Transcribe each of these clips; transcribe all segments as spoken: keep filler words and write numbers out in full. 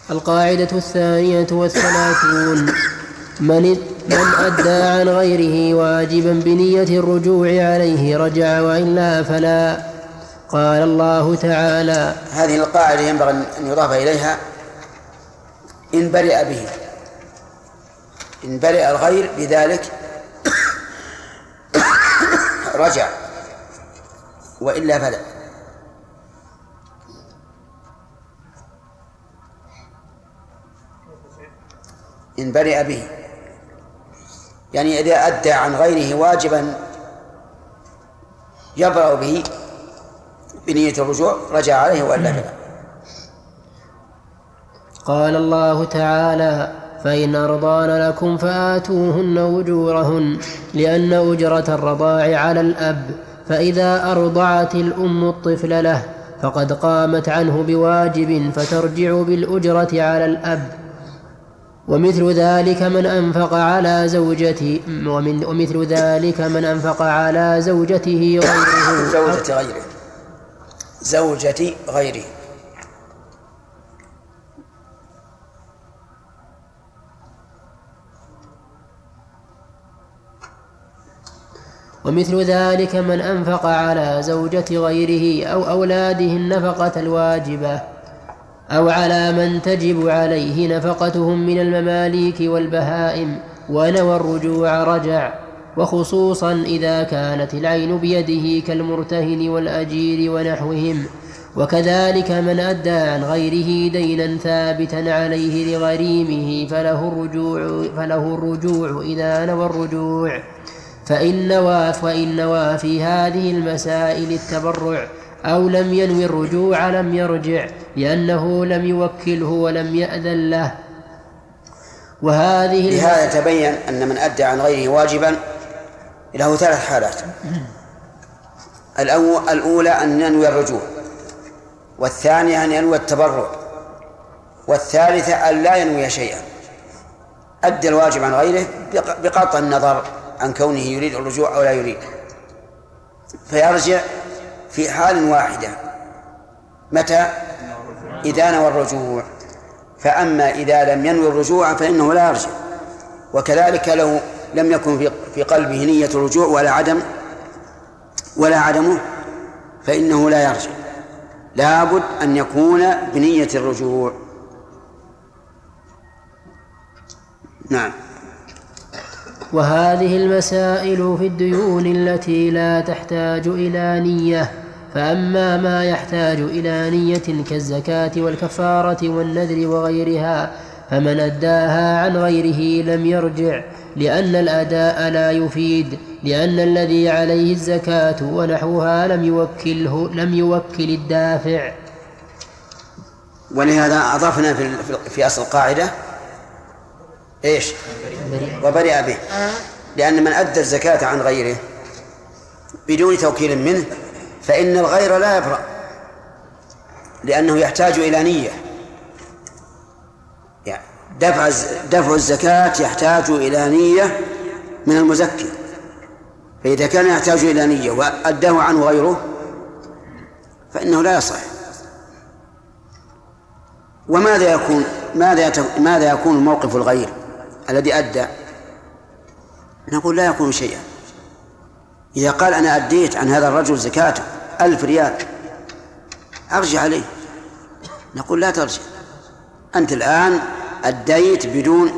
القاعدة الثانية والثلاثون: من من أدى عن غيره واجبا بنية الرجوع عليه رجع، وإلا فلا. قال الله تعالى: هذه القاعدة ينبغي أن يضاف إليها إن برئ به، إن برئ الغير بذلك رجع، وإلا فلا. إن برئ به يعني إذا أدى عن غيره واجبا يبرأ به بنية الرجوع رجع عليه وإلا فلا. قال الله تعالى: فإن أرضان لكم فآتوهن أجورهن، لأن أجرة الرضاع على الأب، فإذا أرضعت الأم الطفل له فقد قامت عنه بواجب فترجع بالأجرة على الأب. ومثل ذلك من أنفق على زوجته ومن ومثل ذلك من أنفق على زوجته غيره زوجة غيره زوجة غيره ومثل ذلك من أنفق على زوجة غيره أو أولاده النفقة الواجبة، أو على من تجب عليه نفقتهم من المماليك والبهائم ونوى الرجوع رجع، وخصوصا إذا كانت العين بيده كالمرتهن والأجير ونحوهم. وكذلك من أدى عن غيره دينا ثابتا عليه لغريمه فله الرجوع, فله الرجوع إذا نوى الرجوع، فإن نوى, فإن نوى في هذه المسائل التبرع أو لم ينوي الرجوع لم يرجع، لأنه لم يوكله ولم يأذن له. وهذه بهذا تبين أن من أدى عن غيره واجبا له ثلاث حالات: الأولى أن ينوي الرجوع، والثانية أن ينوي التبرع، والثالثة أن لا ينوي شيئا. أدى الواجب عن غيره بقطع النظر عن كونه يريد الرجوع أو لا يريد، فيرجع في حال واحدة. متى؟ إذا نوى الرجوع. فأما إذا لم ينوي الرجوع فإنه لا يرجع، وكذلك لو لم يكن في قلبه نية الرجوع ولا عدم ولا عدمه فإنه لا يرجع، لابد أن يكون بنية الرجوع. نعم. وهذه المسائل في الديون التي لا تحتاج إلى نية. فأما ما يحتاج إلى نية كالزكاة والكفارة والنذر وغيرها فمن أداها عن غيره لم يرجع، لأن الأداء لا يفيد، لأن الذي عليه الزكاة ونحوها لم يوكله لم يوكل الدافع. ولهذا أضفنا في في أصل القاعدة إيش؟ وبرئ به، لأن من أدى الزكاة عن غيره بدون توكيل منه فإن الغير لا يبرأ، لأنه يحتاج إلى نية. يعني دفع دفع الزكاة يحتاج إلى نية من المزكي، فإذا كان يحتاج إلى نية وأداه عنه غيره فإنه لا يصح. وماذا يكون ماذا ماذا يكون موقف الغير الذي أدى؟ نقول لا يكون شيئا. إذا قال أنا أديت عن هذا الرجل زكاته ألف ريال أرجع عليه، نقول لا ترجع، أنت الآن أديت بدون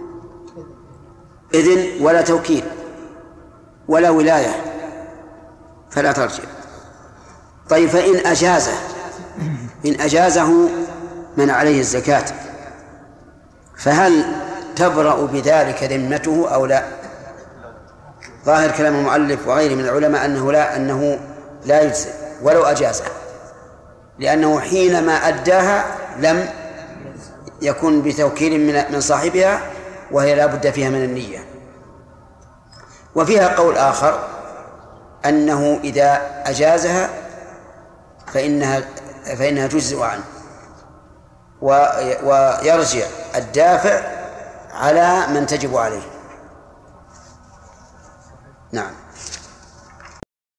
إذن ولا توكيل ولا ولاية فلا ترجع. طيب فإن أجازه إن أجازه من عليه الزكاة فهل تبرأ بذلك ذمته أو لا؟ ظاهر كلام المؤلف وغيره من العلماء أنه لا أنه لا يجزئ ولو أجازه، لأنه حينما أداها لم يكن بتوكيل من من صاحبها، وهي لا بد فيها من النية. وفيها قول آخر أنه إذا أجازها فإنها فإنها تجزئ عنه ويرجع الدافع على من تجب عليه. نعم.